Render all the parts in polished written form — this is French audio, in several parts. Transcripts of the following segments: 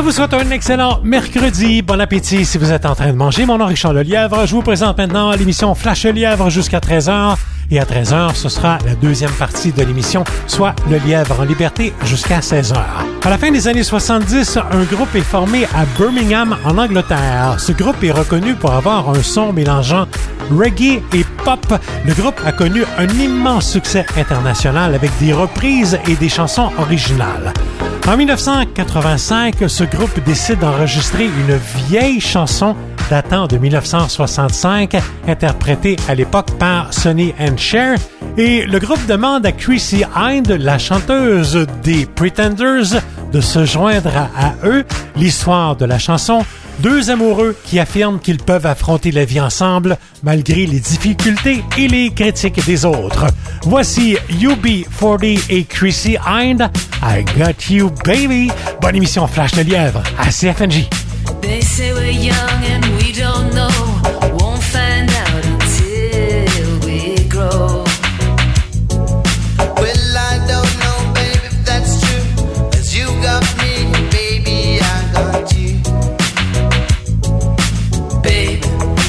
vous souhaite un excellent mercredi. Bon appétit si vous êtes en train de manger. Mon nom est Richard Lelièvre. Je vous présente maintenant l'émission Flash Lièvre jusqu'à 13h. Et à 13h, ce sera la deuxième partie de l'émission, soit Le Lièvre en liberté jusqu'à 16h. À la fin des années 70, un groupe est formé à Birmingham, en Angleterre. Ce groupe est reconnu pour avoir un son mélangeant reggae et pop. Le groupe a connu un immense succès international avec des reprises et des chansons originales. En 1985, ce groupe décide d'enregistrer une vieille chanson datant de 1965, interprétée à l'époque par Sonny and Cher, et le groupe demande à Chrissie Hynde, la chanteuse des Pretenders, de se joindre à eux. L'histoire de la chanson: deux amoureux qui affirment qu'ils peuvent affronter la vie ensemble malgré les difficultés et les critiques des autres. Voici UB40 et Chrissie Hynde, I Got You Baby. Bonne émission Flash de Lièvre à CFNJ. They say we're young and we don't know, won't find out until we grow. Well, I don't know, baby, if that's true, 'cause you got me, baby, I got you. Babe,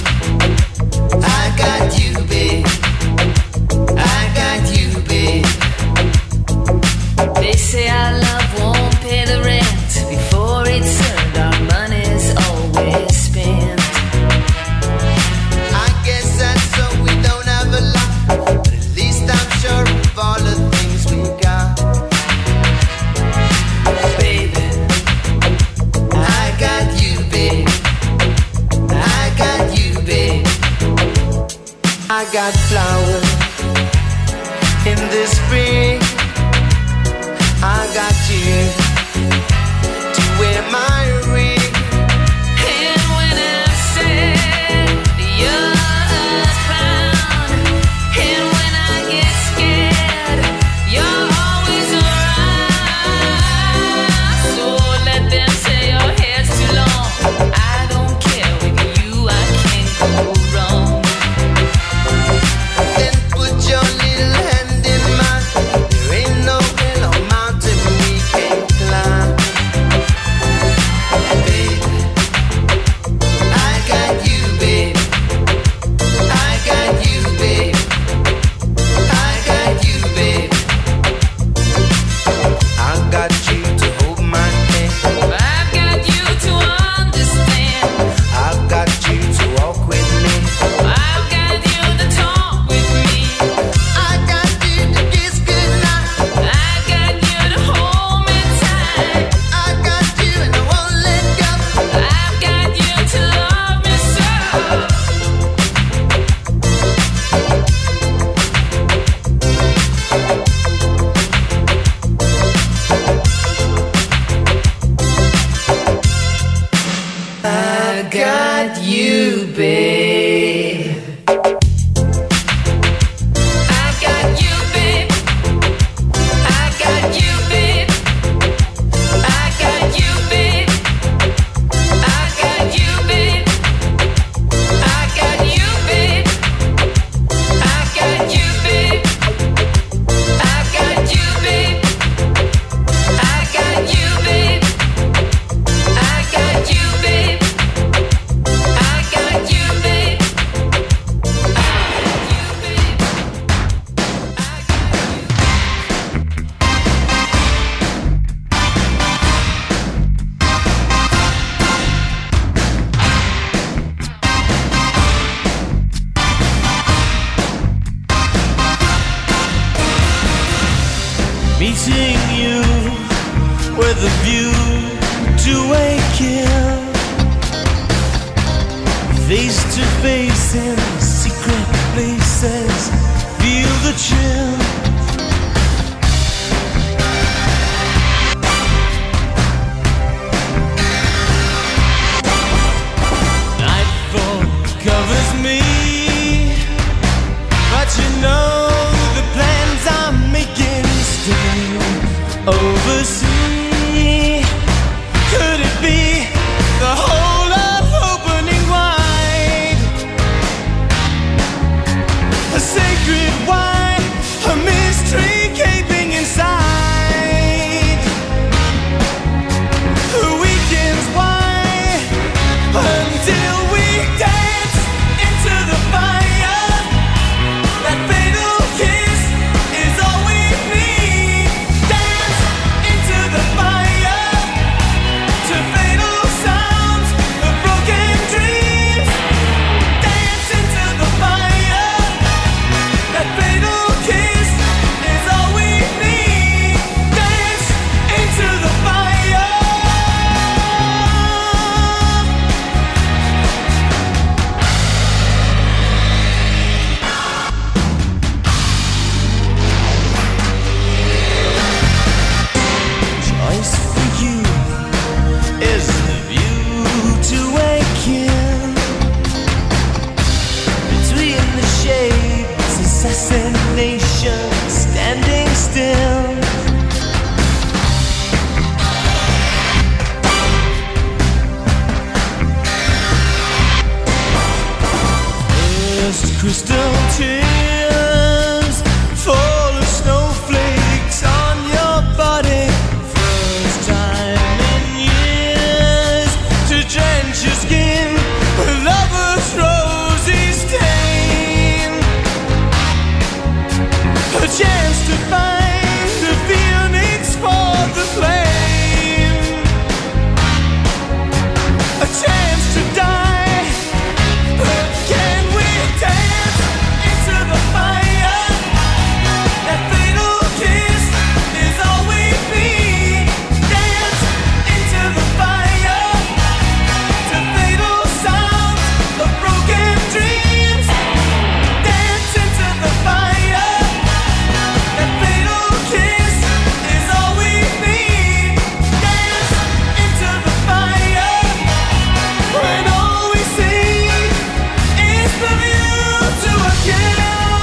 I got you, babe. I got you, babe. they say our love won't pay the rent before it's earned, our money's always spent. I guess that's so we don't have a lot, but at least I'm sure of all the things we got. Baby, I got you, babe. I got you, babe. I got flowers in the spring. I got you to wear my ring. and when I said you're found, and when I get scared, you're always around. So let them say your hair's too long, I don't care, with you I can't go wrong. Then put your little hand in mine. There ain't no hill or mountain we can't climb. Baby, I got you, babe. I got you, babe. I got you, babe. I got you to hold my hand. I've got you to understand, I've got you to walk with me. I've got you to talk with me, I got you to kiss goodnight. I've got you to hold me tight, I got you and I won't let go. I've got you to love me so. I got you, babe. I got you, babe. I got you, babe. I got you, babe. I got you, babe. I got you, babe. I got you, babe. I got you, babe. I got you, babe. I got you, babe. I got you, babe. Meeting you with a view to a kill, face to face in secret places, feel the chill. Nightfall covers me, but you know the plans I'm making stay overseas. Could it be the whole of opening wide? A sacred wine, a mystery gaping inside. The weekend race and nation standing still. First crystal tears fall as snowflakes on your body. First time in years to drench your skin with lover's rosy stain. A chance to find the phoenix for the flame. A chance to die, but can we dance into the fire? That fatal kiss is all we need. Dance into the fire, to fatal sounds of broken dreams. Dance into the fire. That fatal kiss is all we need. Dance into the fire, when all we see is the view to a kill.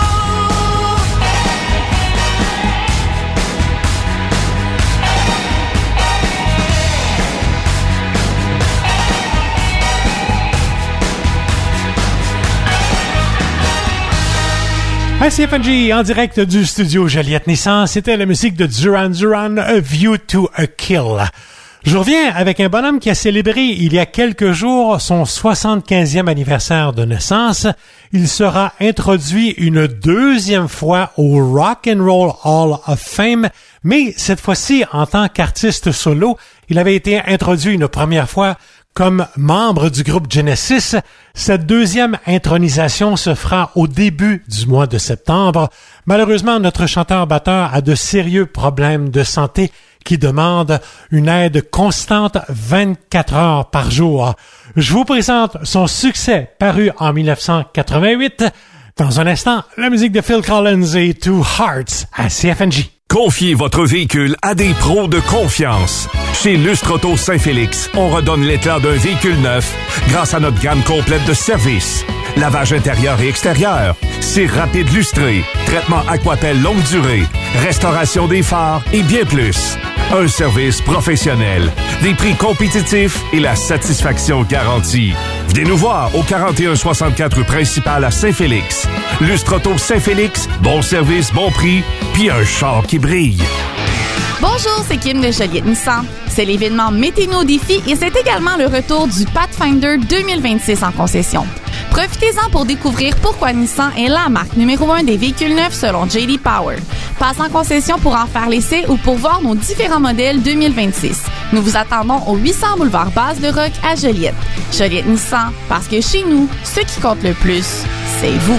ICFNG en direct du studio Joliette Nissan, c'était la musique de Duran Duran, A View to a Kill. Je reviens avec un bonhomme qui a célébré il y a quelques jours son 75e anniversaire de naissance. Il sera introduit une deuxième fois au Rock and Roll Hall of Fame, mais cette fois-ci en tant qu'artiste solo. Il avait été introduit une première fois comme membre du groupe Genesis. Cette deuxième intronisation se fera au début du mois de septembre. Malheureusement, notre chanteur-batteur a de sérieux problèmes de santé qui demandent une aide constante 24 heures par jour. Je vous présente son succès paru en 1988. Dans un instant, la musique de Phil Collins et Two Hearts à CFNJ. Confiez votre véhicule à des pros de confiance. Chez Lustre Auto Saint-Félix, on redonne l'éclat d'un véhicule neuf grâce à notre gamme complète de services. Lavage intérieur et extérieur, cire rapide lustrée, traitement Aquapel longue durée, restauration des phares et bien plus. Un service professionnel, des prix compétitifs et la satisfaction garantie. Venez nous voir au 4164 rue principale à Saint-Félix. Lustre Auto Saint-Félix, bon service, bon prix, puis un char qui brille. Bonjour, c'est Kim de Joliette Nissan. C'est l'événement Mettez-nous au défi et c'est également le retour du Pathfinder 2026 en concession. Profitez-en pour découvrir pourquoi Nissan est la marque numéro 1 des véhicules neufs selon J.D. Power. Passe en concession pour en faire l'essai ou pour voir nos différents modèles 2026. Nous vous attendons au 800 boulevard Base-de-Roc à Joliette. Joliette Nissan, parce que chez nous, ce qui compte le plus, c'est vous.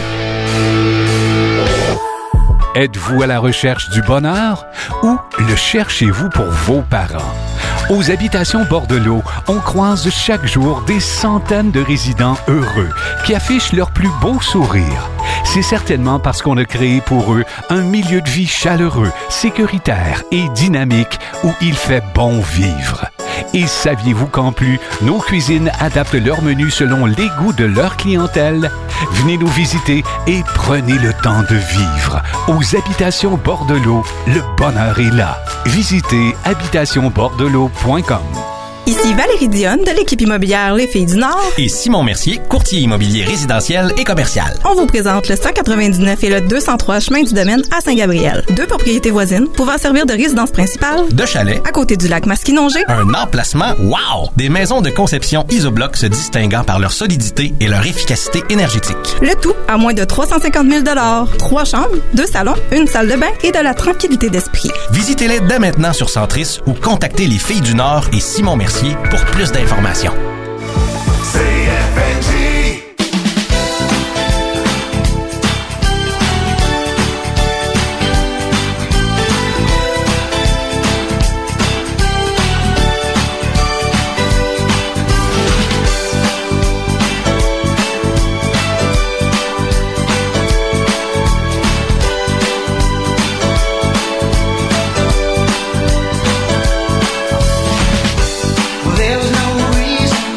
Êtes-vous à la recherche du bonheur ou le cherchez-vous pour vos parents? Aux Habitations Bordelot, on croise chaque jour des centaines de résidents heureux qui affichent leur plus beau sourire. C'est certainement parce qu'on a créé pour eux un milieu de vie chaleureux, sécuritaire et dynamique où il fait bon vivre. Et saviez-vous qu'en plus, nos cuisines adaptent leur menu selon les goûts de leur clientèle? Venez nous visiter et prenez le temps de vivre. Aux Habitations Bordelot, le bonheur est là. Visitez habitationbordelot.com. Ici Valérie Dionne de l'équipe immobilière Les Filles du Nord et Simon Mercier, courtier immobilier résidentiel et commercial. On vous présente le 199 et le 203 chemin du Domaine à Saint-Gabriel. Deux propriétés voisines pouvant servir de résidence principale, de chalet, à côté du lac Masquinongé. Un emplacement, wow! Des maisons de conception Isobloc se distinguant par leur solidité et leur efficacité énergétique. Le tout à moins de 350 000 $. 3 chambres, 2 salons, une salle de bain et de la tranquillité d'esprit. Visitez-les dès maintenant sur Centris ou contactez les Filles du Nord et Simon Mercier pour plus d'informations. CFNJ. There was no reason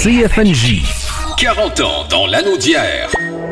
CFNJ. 40 ans dans l'anneau d'hier.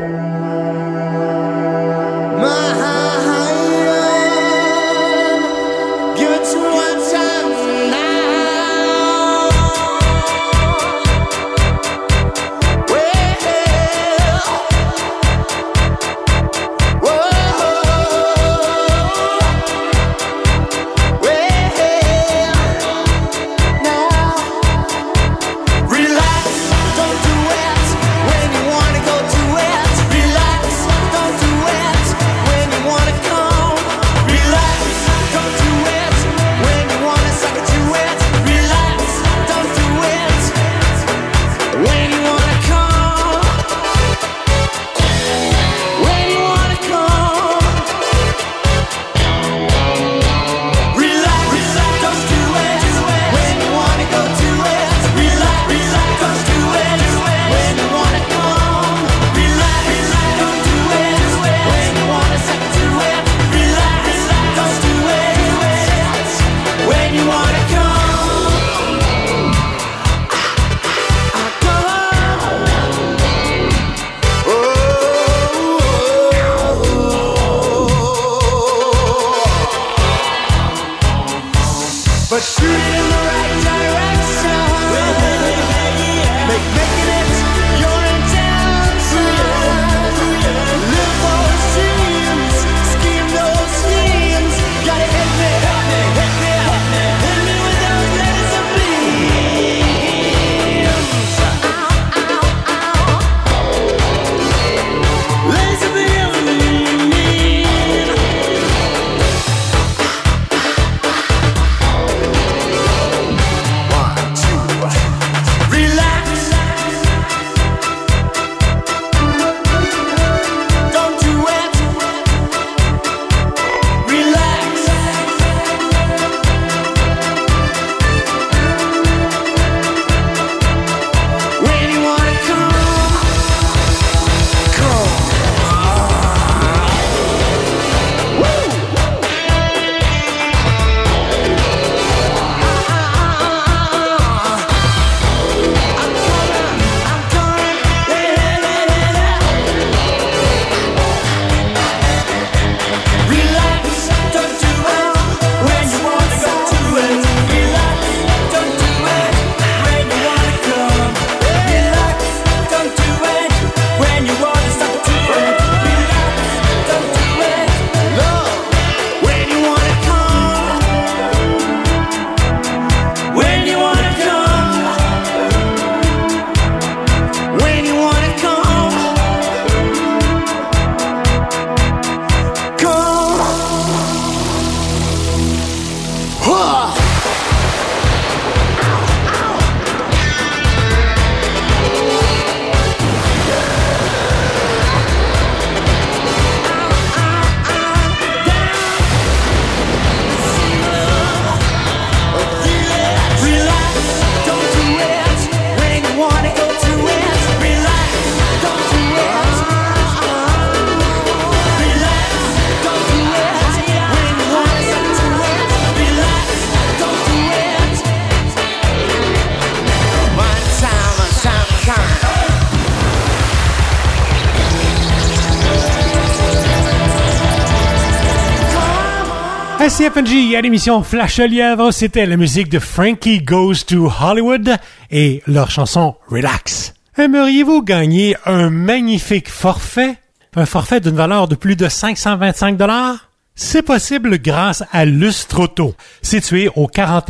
À CFNJ, à l'émission Flash le Lièvre, c'était la musique de Frankie Goes to Hollywood et leur chanson Relax. Aimeriez-vous gagner un magnifique forfait? Un forfait d'une valeur de plus de 525 $? C'est possible grâce à Lustre Auto, situé au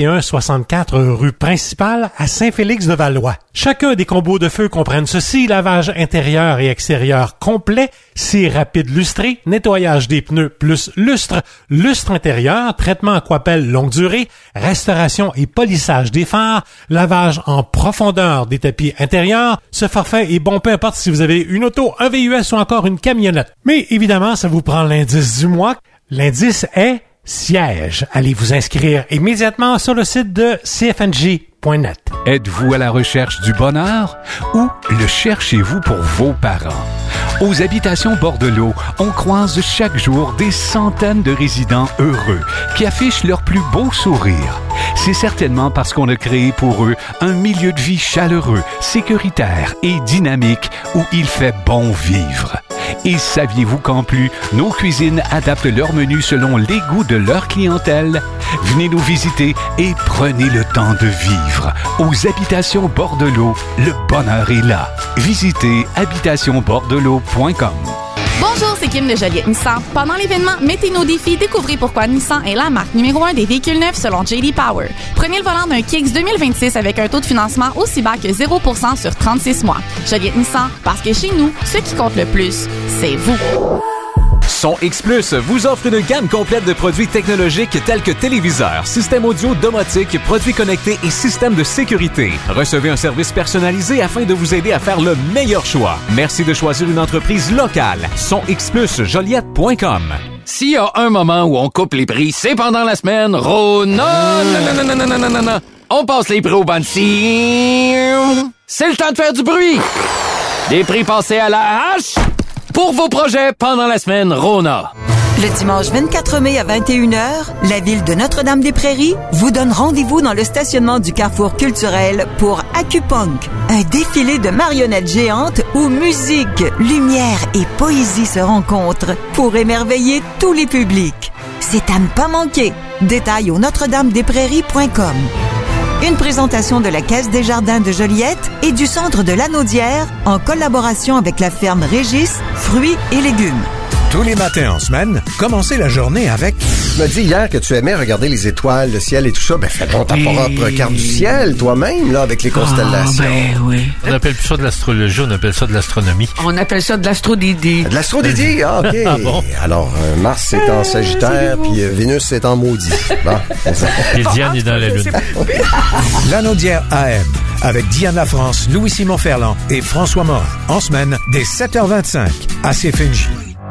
4164 rue principale à Saint-Félix-de-Valois. Chacun des combos de feu comprennent ceci: lavage intérieur et extérieur complet, cire rapide lustrée, nettoyage des pneus plus lustre, lustre intérieur, traitement aquapelle longue durée, restauration et polissage des phares, lavage en profondeur des tapis intérieurs. Ce forfait est bon peu importe si vous avez une auto, un VUS ou encore une camionnette. Mais évidemment, ça vous prend l'indice du mois. L'indice est siège. Allez vous inscrire immédiatement sur le site de cfnj.net. Êtes-vous à la recherche du bonheur ou le cherchez-vous pour vos parents? Aux Habitations Bordelot, on croise chaque jour des centaines de résidents heureux qui affichent leur plus beau sourire. C'est certainement parce qu'on a créé pour eux un milieu de vie chaleureux, sécuritaire et dynamique où il fait bon vivre. Et saviez-vous qu'en plus, nos cuisines adaptent leur menu selon les goûts de leur clientèle? Venez nous visiter et prenez le temps de vivre. Aux Habitations Bordelot, le bonheur est là. Visitez habitationbordelot.com. Bonjour, c'est Kim de Joliette Nissan. Pendant l'événement Mettez nos défis, découvrez pourquoi Nissan est la marque numéro 1 des véhicules neufs selon J.D. Power. Prenez le volant d'un Kicks 2026 avec un taux de financement aussi bas que 0% sur 36 mois. Joliette Nissan, parce que chez nous, ce qui compte le plus, c'est vous. Son X Plus vous offre une gamme complète de produits technologiques tels que téléviseurs, systèmes audio domotiques, produits connectés et systèmes de sécurité. Recevez un service personnalisé afin de vous aider à faire le meilleur choix. Merci de choisir une entreprise locale. Son X Plus, Joliette.com. S'il y a un moment où on coupe les prix, c'est pendant la semaine Rona. On passe les prix au Bansi. C'est le temps de faire du bruit. Des prix passés à la hache pour vos projets pendant la semaine Rona. Le dimanche 24 mai à 21h, la ville de Notre-Dame-des-Prairies vous donne rendez-vous dans le stationnement du Carrefour culturel pour Acupunk, un défilé de marionnettes géantes où musique, lumière et poésie se rencontrent pour émerveiller tous les publics. C'est à ne pas manquer. Détails au notre-dame-des-prairies.com. Une présentation de la Caisse des Jardins de Joliette et du Centre de l'Anaudière en collaboration avec la ferme Régis, fruits et légumes. Tous les matins en semaine, commencez la journée avec... Tu m'as dit hier que tu aimais regarder les étoiles, le ciel et tout ça. Ben, fais donc ta propre carte du ciel, toi-même, là, avec les constellations. Oui. On appelle plus ça de l'astrologie, on appelle ça de l'astronomie. On appelle ça de l'astrodédie. De l'astrodédie? Ah, OK. Ah bon? Alors, Mars est en Sagittaire, puis Vénus est en Maudit. Bon, c'est ça. Et Diane est dans la Lune. L'Anaudière AM, avec Diane Lafrance, Louis-Simon Ferland et François Morin. En semaine, dès 7h25, à CFNJ.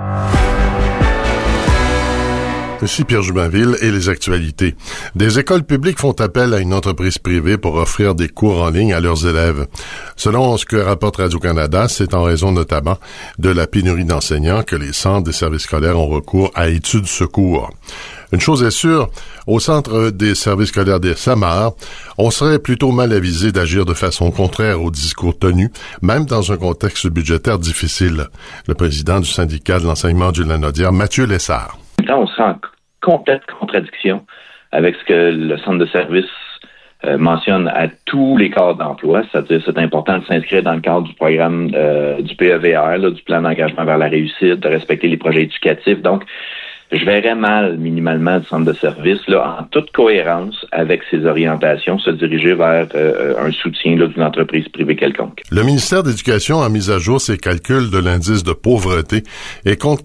Ici Pierre Jubainville et les actualités. Des écoles publiques font appel à une entreprise privée pour offrir des cours en ligne à leurs élèves. Selon ce que rapporte Radio-Canada, c'est en raison notamment de la pénurie d'enseignants que les centres des services scolaires ont recours à Études Secours. Une chose est sûre, au centre des services scolaires des Samars, on serait plutôt mal avisé d'agir de façon contraire aux discours tenus, même dans un contexte budgétaire difficile. Le président du syndicat de l'enseignement du Lanaudière, Mathieu Lessard. On se sent en complète contradiction avec ce que le centre de service mentionne à tous les cadres d'emploi, c'est-à-dire c'est important de s'inscrire dans le cadre du programme du PEVR, là, du plan d'engagement vers la réussite, de respecter les projets éducatifs. Donc, je verrais mal, minimalement, le centre de service, là, en toute cohérence avec ses orientations, se diriger vers un soutien là, d'une entreprise privée quelconque. Le ministère de l'Éducation a mis à jour ses calculs de l'indice de pauvreté et compte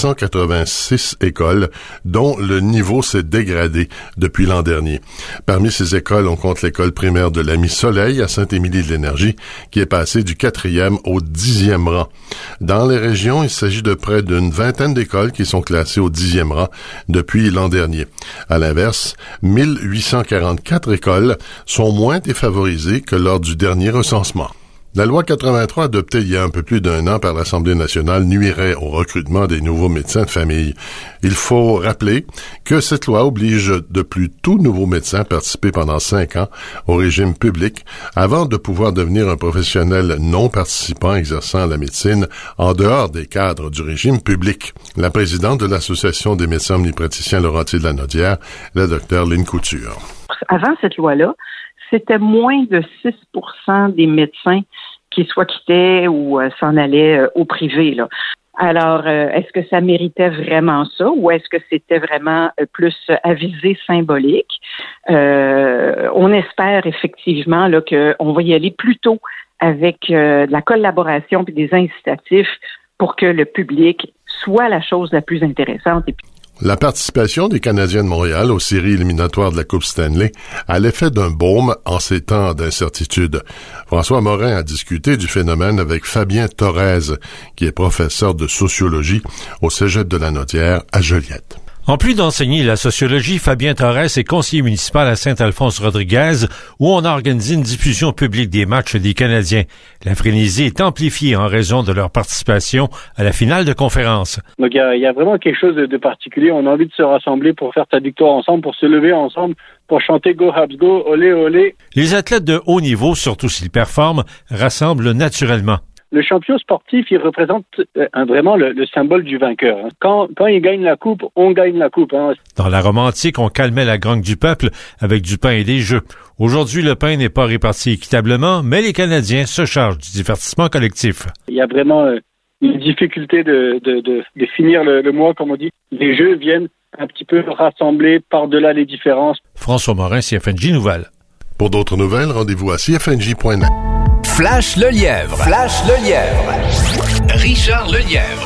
486 écoles dont le niveau s'est dégradé depuis l'an dernier. Parmi ces écoles, on compte l'école primaire de l'Ami-Soleil à Saint-Émilie-de-l'Énergie, qui est passée du 4e au 10e rang. Dans les régions, il s'agit de près d'une vingtaine d'écoles qui sont classées au 10e rang depuis l'an dernier. À l'inverse, 1844 écoles sont moins défavorisées que lors du dernier recensement. La loi 83, adoptée il y a un peu plus d'un an par l'Assemblée nationale, nuirait au recrutement des nouveaux médecins de famille. Il faut rappeler que cette loi oblige de plus tout nouveau médecin à participer pendant 5 ans au régime public avant de pouvoir devenir un professionnel non participant exerçant la médecine en dehors des cadres du régime public. La présidente de l'Association des médecins omnipraticiens Laurentides-Lanaudière, la Dr Lynne Couture. Avant cette loi-là, c'était moins de 6% des médecins qui soit quittaient ou s'en allaient au privé, là. Alors, est-ce que ça méritait vraiment ça ou est-ce que c'était vraiment plus à visée symbolique? On espère effectivement là qu'on va y aller plutôt avec de la collaboration et des incitatifs pour que le public soit la chose la plus intéressante. Et puis, la participation des Canadiens de Montréal aux séries éliminatoires de la Coupe Stanley a l'effet d'un baume en ces temps d'incertitude. François Morin a discuté du phénomène avec Fabien Thorez, qui est professeur de sociologie au Cégep de Lanaudière à Joliette. En plus d'enseigner la sociologie, Fabien Torres est conseiller municipal à Saint-Alphonse-Rodriguez, où on a organisé une diffusion publique des matchs des Canadiens. La frénésie est amplifiée en raison de leur participation à la finale de conférence. Donc il y a vraiment quelque chose de particulier. On a envie de se rassembler pour faire cette victoire ensemble, pour se lever ensemble, pour chanter Go Habs Go, olé olé. Les athlètes de haut niveau, surtout s'ils performent, rassemblent naturellement. Le champion sportif, il représente vraiment le symbole du vainqueur. Quand il gagne la coupe, on gagne la coupe. Dans la Rome antique, on calmait la grogne du peuple avec du pain et des jeux. Aujourd'hui, le pain n'est pas réparti équitablement, mais les Canadiens se chargent du divertissement collectif. Il y a vraiment une difficulté de finir le mois, comme on dit. Les jeux viennent un petit peu rassembler par-delà les différences. François Morin, CFNJ Nouvelles. Pour d'autres nouvelles, rendez-vous à cfnj.net. Flash le lièvre. Flash le lièvre. Richard Lelièvre.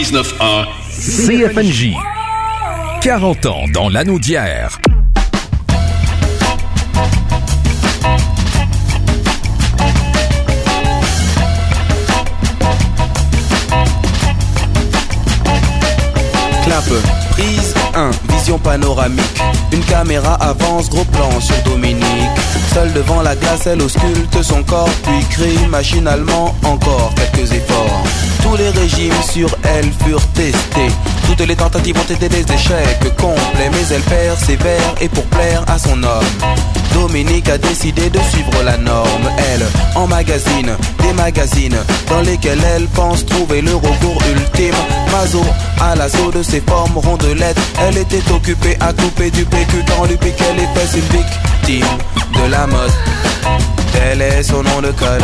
99.1 CFNJ. 40 ans dans l'anneau d'hier. Clap, prise 1, vision panoramique. Une caméra avance, gros plan sur Dominique. Seule devant la glace, elle ausculte son corps, puis crie machinalement encore quelques efforts. Tous les régimes sur elle furent testés. Toutes les tentatives ont été des échecs complets, mais elle persévère et pour plaire à son homme, Dominique a décidé de suivre la norme. Elle emmagasine des magazines dans lesquels elle pense trouver le recours ultime. Mazo à l'assaut de ses formes rondelettes, elle était occupée à couper du PQ quand on lui piquait les fesses. Une victime de la mode, tel est son nom de code.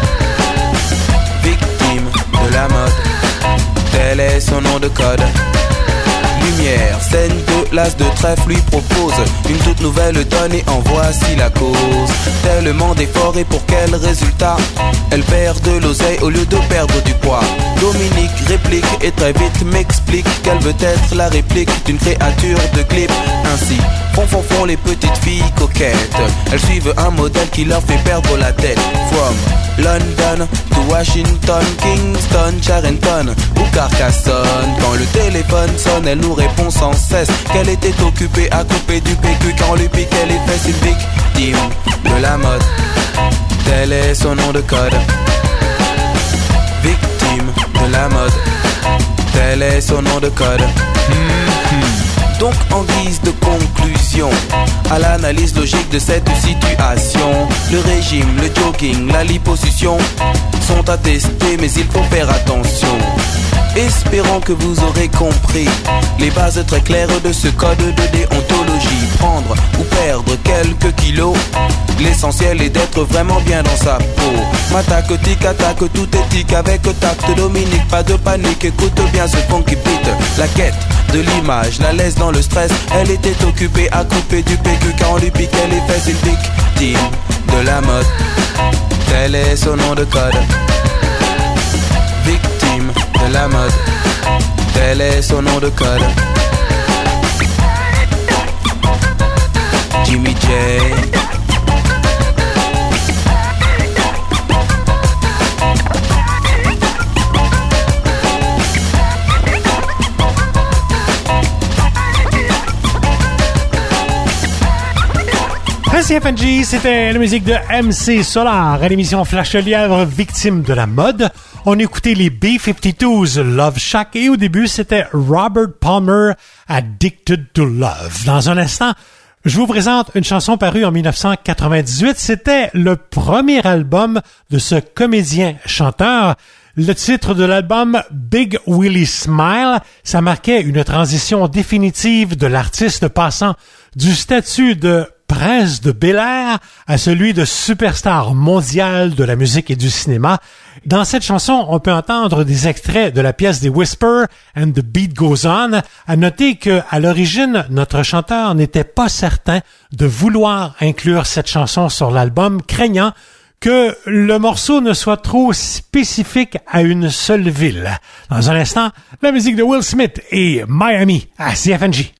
Victime de la mode, tel est son nom de code. Lumière, scène de l'as de trèfle lui propose une toute nouvelle donne et en voici la cause. Tellement d'efforts et pour quel résultat? Elle perd de l'oseille au lieu de perdre du poids. Dominique réplique et très vite m'explique qu'elle veut être la réplique d'une créature de clip. Ainsi font les petites filles coquettes. Elles suivent un modèle qui leur fait perdre la tête. From London to Washington, Kingston, Charenton ou Carcassonne. Quand le téléphone sonne, elle nous répond sans cesse qu'elle était occupée à couper du PQ quand on lui piquait les fesses. Une victime de la mode, tel est son nom de code. Victime de la mode, tel est son nom de code. Donc en guise de conclusion à l'analyse logique de cette situation, le régime, le jogging, la liposuction sont à tester, mais il faut faire attention. Espérons que vous aurez compris les bases très claires de ce code de déontologie. Prendre ou perdre quelques kilos, l'essentiel est d'être vraiment bien dans sa peau. M'attaque, tic, attaque, tout éthique avec tact. Dominique, pas de panique, écoute bien ce funky beat. La quête de l'image la laisse dans le stress. Elle était occupée à couper du PQ quand on lui piquait les fesses. Une victime de la mode, tel est son nom de code. Victime de la mode, tel est son nom de code. Jimmy J. CFNJ, c'était la musique de MC Solar à l'émission Flash Lièvre, victime de la mode. On écoutait les B-52s, Love Shack, et au début, c'était Robert Palmer, Addicted to Love. Dans un instant, je vous présente une chanson parue en 1998. C'était le premier album de ce comédien-chanteur. Le titre de l'album, Big Willie Smile, ça marquait une transition définitive de l'artiste passant du statut de prince de Bel-Air à celui de superstar mondial de la musique et du cinéma. Dans cette chanson, on peut entendre des extraits de la pièce des Whisper and the Beat Goes On. À noter que, à l'origine, notre chanteur n'était pas certain de vouloir inclure cette chanson sur l'album, craignant que le morceau ne soit trop spécifique à une seule ville. Dans un instant, la musique de Will Smith et Miami à CFNJ.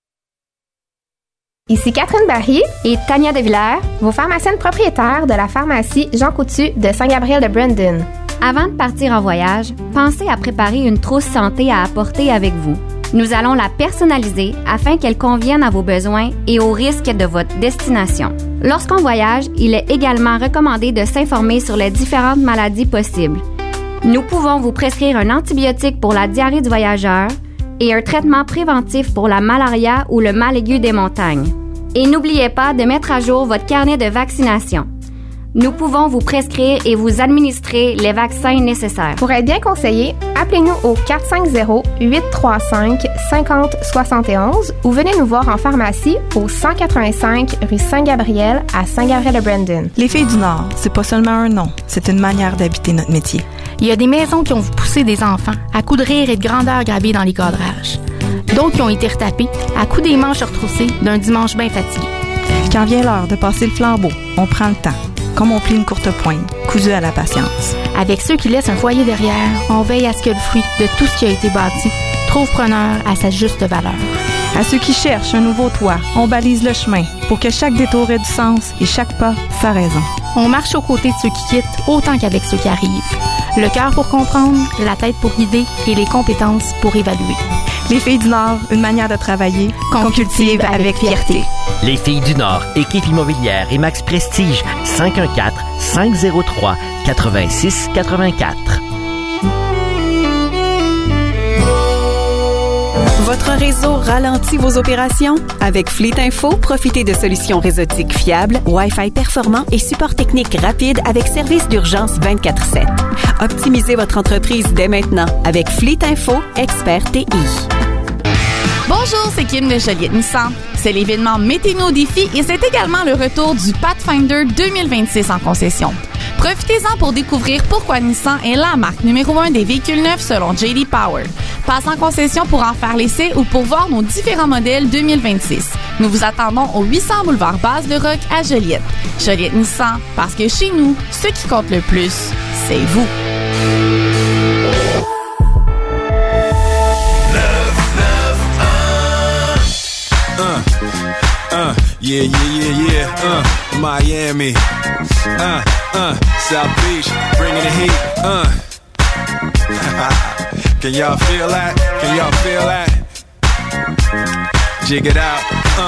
Ici Catherine Barry et Tania Devillers, vos pharmaciennes propriétaires de la pharmacie Jean Coutu de Saint-Gabriel de Brandon. Avant de partir en voyage, pensez à préparer une trousse santé à apporter avec vous. Nous allons la personnaliser afin qu'elle convienne à vos besoins et aux risques de votre destination. Lorsqu'on voyage, il est également recommandé de s'informer sur les différentes maladies possibles. Nous pouvons vous prescrire un antibiotique pour la diarrhée du voyageur et un traitement préventif pour la malaria ou le mal aigu des montagnes. Et n'oubliez pas de mettre à jour votre carnet de vaccination. Nous pouvons vous prescrire et vous administrer les vaccins nécessaires. Pour être bien conseillé, appelez-nous au 450-835-5071 ou venez nous voir en pharmacie au 185 rue Saint-Gabriel à Saint-Gabriel-de-Brandon. Les Filles du Nord, c'est pas seulement un nom, c'est une manière d'habiter notre métier. Il y a des maisons qui ont poussé des enfants à coups de rire et de grandeur gravés dans les cadrages. D'autres qui ont été retapés à coups des manches retroussées d'un dimanche bien fatigué. Quand vient l'heure de passer le flambeau, on prend le temps. comme on plie une courte poigne, cousue à la patience. Avec ceux qui laissent un foyer derrière, on veille à ce que le fruit de tout ce qui a été bâti trouve preneur à sa juste valeur. À ceux qui cherchent un nouveau toit, on balise le chemin pour que chaque détour ait du sens et chaque pas sa raison. On marche aux côtés de ceux qui quittent autant qu'avec ceux qui arrivent. Le cœur pour comprendre, la tête pour guider et les compétences pour évaluer. Les Filles du Nord, une manière de travailler qu'on cultive avec fierté. Les Filles du Nord, équipe immobilière et Max Prestige, 514-503-8684. Votre réseau ralentit vos opérations? Avec Fleet Info, profitez de solutions réseautiques fiables, Wi-Fi performant et support technique rapide avec service d'urgence 24/7. Optimisez votre entreprise dès maintenant avec Fleet Info, expert TI. Bonjour, c'est Kim de Joliette Nissan. C'est l'événement Mettez-nous au défi et c'est également le retour du Pathfinder 2026 en concession. Profitez-en pour découvrir pourquoi Nissan est la marque numéro 1 des véhicules neufs selon J.D. Power. Passe en concession pour en faire l'essai ou pour voir nos différents modèles 2026. Nous vous attendons au 800 boulevard Base-de-Roc à Joliette. Joliette Nissan, parce que chez nous, ce qui compte le plus, c'est vous. Yeah, Miami, South Beach, bringing the heat, Can y'all feel that? Can y'all feel that? Jig it out,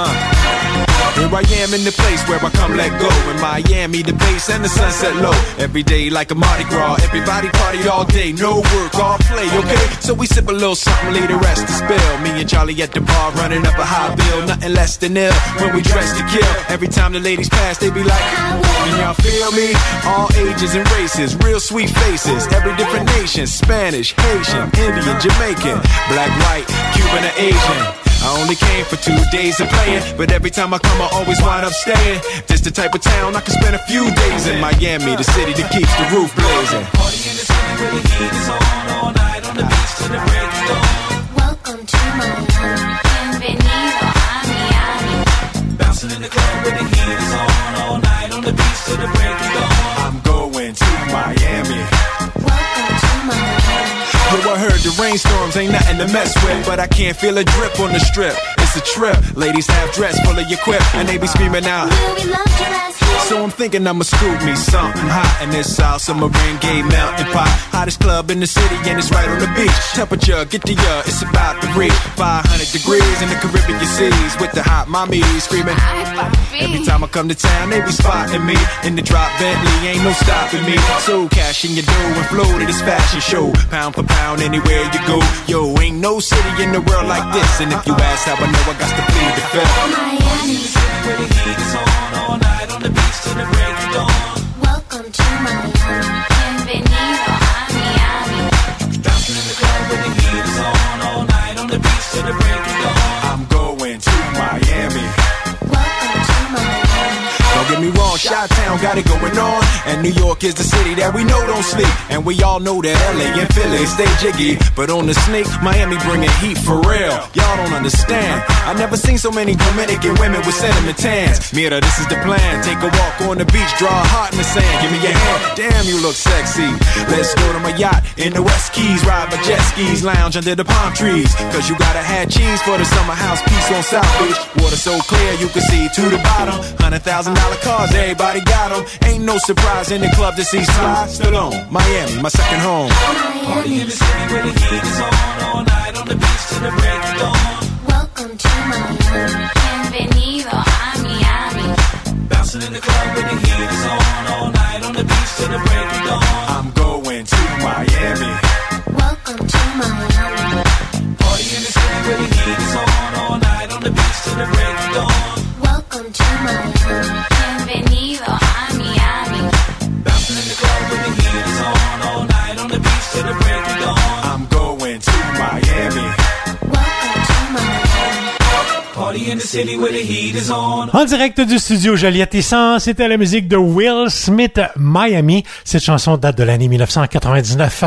Here I am in the place where I come let go. In Miami, the bass and the sunset low. Every day like a Mardi Gras. Everybody party all day, no work, all play, okay? So we sip a little something, leave the rest to spill. Me and Charlie at the bar running up a high bill. Nothing less than ill when we dress to kill. Every time the ladies pass, they be like, can y'all feel me? All ages and races, real sweet faces. Every different nation, Spanish, Haitian, Indian, Jamaican, black, white, Cuban, or Asian. I only came for 2 days of playing, but every time I come I always wind up staying. This the type of town I can spend a few days in. Miami, the city that keeps the roof blazing. Party in the city where the heat is on, all night on the beach till the break of dawn. Welcome to Miami, bienvenido a Miami. Bouncing in the club where the heat is on, all night on the beach till the break of dawn. I'm going to Miami. Welcome to Miami. Yo, I heard the rainstorms ain't nothing to mess with, but I can't feel a drip on the strip. It's a trip. Ladies have dress full of your quip, and they be screaming out, we love your ass here. So I'm thinking I'ma scoop me something hot in this South Submarine Gay Mountain Pot. Hottest club in the city, and it's right on the beach. Temperature, get to ya, it's about to reach 500 degrees in the Caribbean seas with the hot mommies screaming. Every time I come to town, they be spotting me in the drop Bentley, ain't no stopping me. So cash in your dough and flow to this fashion show, pound for pound anywhere you go. Yo, ain't no city in the world like this, and if you ask how I know, I got to plead the fifth. Miami, the city where the heat is on, all night on the beach till the break of dawn. Welcome to Miami, bienvenido a Miami. Bouncing in the club where the heat is on, all night on the beach till the break of dawn. I'm going to Miami. Welcome to Miami. Don't get me wrong, Chi-Town got it going on, and New York is the city that we know don't sleep, and we all know that LA and Philly stay jiggy, but on the sneak, Miami bringing heat for real. Y'all don't understand. I never seen so many Dominican women with cinnamon tans. Mira, this is the plan. Take a walk on the beach, draw a heart in the sand. Give me your hand. Damn, you look sexy. Let's go to my yacht in the West Keys, ride my jet skis, lounge under the palm trees. Cause you gotta have cheese for the summer house piece on South Beach. Water so clear you can see to the bottom. $100,000 cars, everybody got them. Ain't no surprise in the club to see Sly Stallone. Miami, my second home. Party in the city where the heat is on, all night on the beach till the break of dawn. Welcome to Miami, bienvenido a Miami. Bouncing in the club where the heat is on, all night on the beach till the break of dawn. I'm going to Miami. Welcome to Miami. Party in the city where the heat is on, all night on the beach till the break of dawn. Welcome to Miami, bienvenido a Miami. Bouncing in the club where the heat is on, all night on the beach till the break of dawn. I'm going to Miami. Welcome to Miami. Party in the city where the heat is on. En direct du studio Joliette Nissan, c'était la musique de Will Smith, Miami. Cette chanson date de l'année 1999.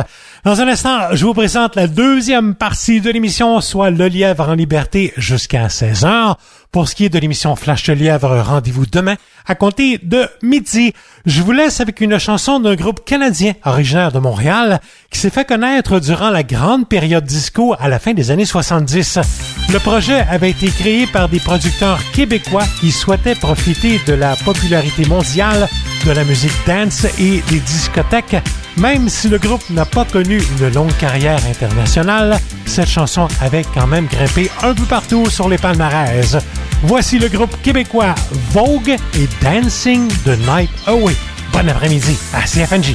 Dans un instant, je vous présente la deuxième partie de l'émission, soit Le Lièvre en liberté jusqu'à 16h. Pour ce qui est de l'émission Flash le Lièvre, rendez-vous demain à compter de midi. Je vous laisse avec une chanson d'un groupe canadien originaire de Montréal qui s'est fait connaître durant la grande période disco à la fin des années 70. Le projet avait été créé par des producteurs québécois qui souhaitaient profiter de la popularité mondiale de la musique dance et des discothèques. Même si le groupe n'a pas connu une longue carrière internationale, cette chanson avait quand même grimpé un peu partout sur les palmarès. Voici le groupe québécois Vogue et Dancing the Night Away. Bon après-midi à CFNJ.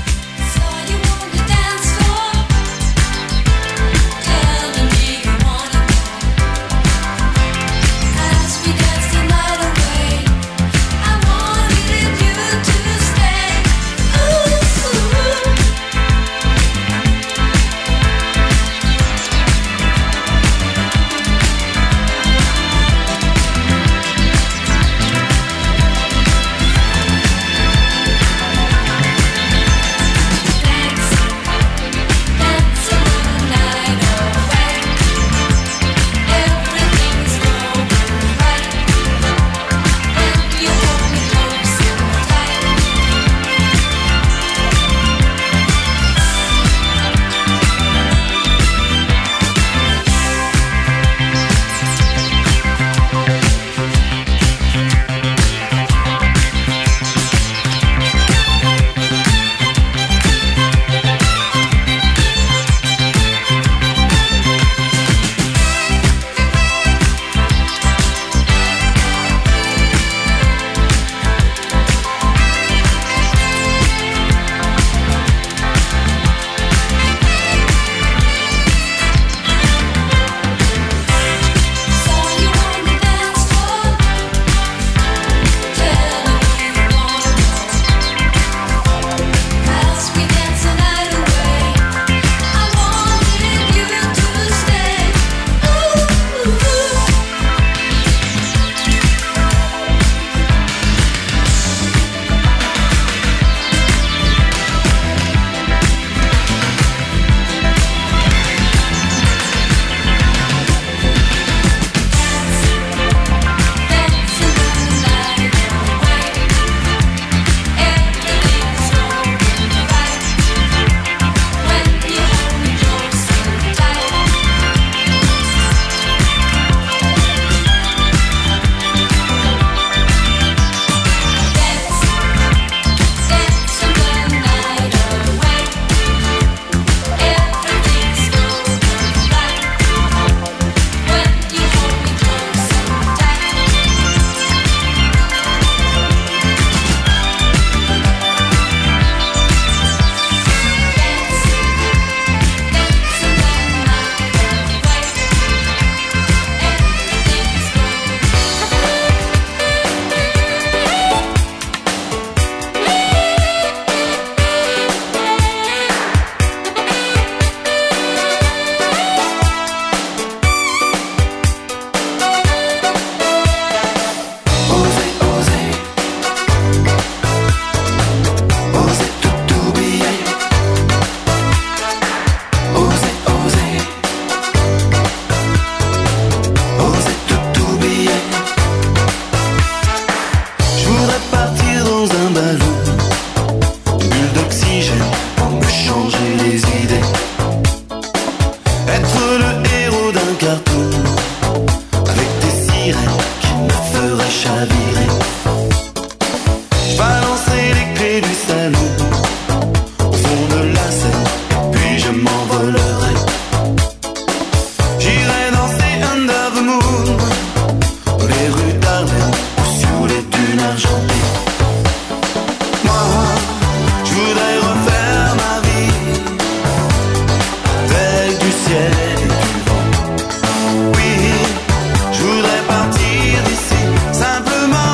Simplement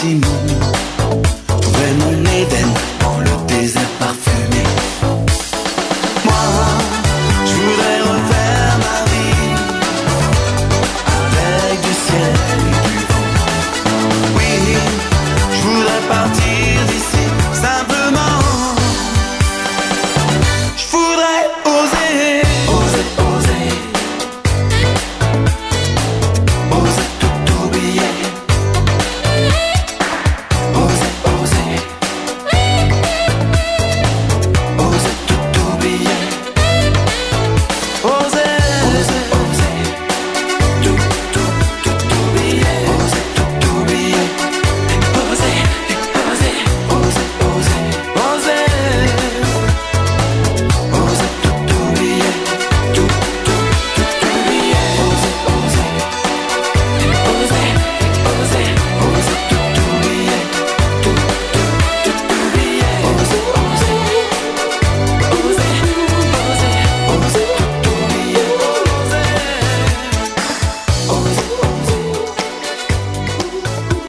sentiments.